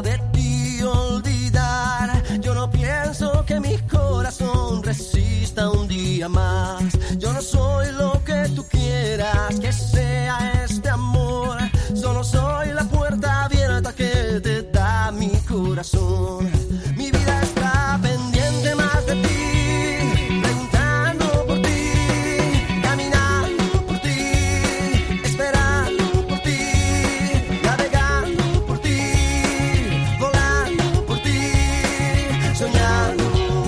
de ti olvidar. Yo no pienso que mi corazón resista un día más. Yo no soy lo que tú quieras que sea este amor. Solo soy la puerta abierta que te da mi corazón. Mi vida está pendiente más de ti, preguntando por ti, caminando por ti, esperando por ti, navegando por ti, volando por ti, soñando.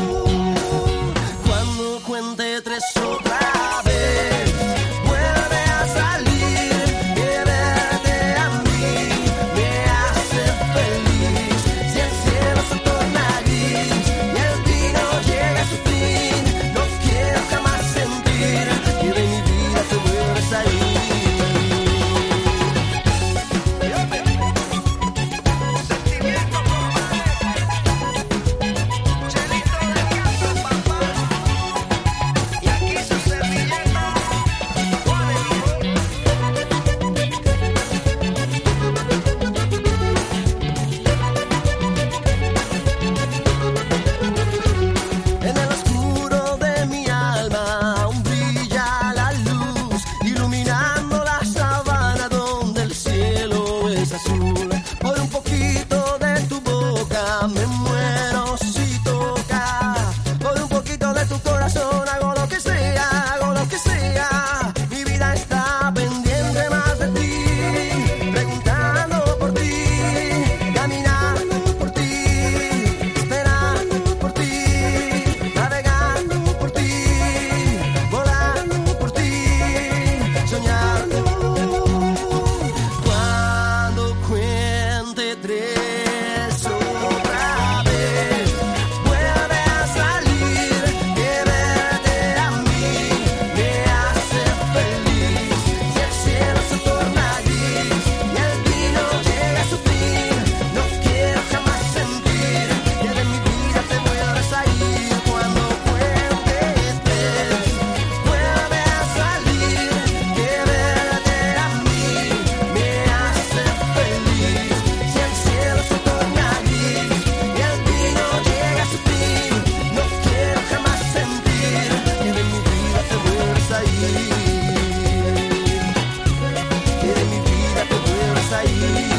Cuando cuente tres otra vez, vuelve a salir, que verte a mí me hace feliz. Si el cielo se torna gris y el vino llega a su fin, no quiero jamás sentir que de mi vida te vuelves a ir. Sentimiento, Chelito del Castro, papá. Y aquí su servilleta, Juan el Hijo. En el oscuro de mi alma aún brilla la luz, iluminando la sabana donde el cielo es azul. Por un poquito de tu boca me muero si toca. Por un poquito de tu corazón hago lo que sea, hago lo que sea. Mi vida está pendiente más de ti, preguntando por ti, caminando por ti, esperando por ti, navegando por ti, volando por ti, soñando. Cuando cuente tres otra vez, vuelve a salir, que verte a mí me hace feliz. Si el cielo se torna gris y el vino llega a su fin, no quiero jamás sentir que de mi vida te vuelves a ir. Cuando cuente tres, vuelve a salir, que verte a mí me hace feliz. Si el cielo se torna gris y el vino llega a su fin, no quiero jamás sentir que de mi vida te vuelves a ir. Que de mi vida te vuelves a ir.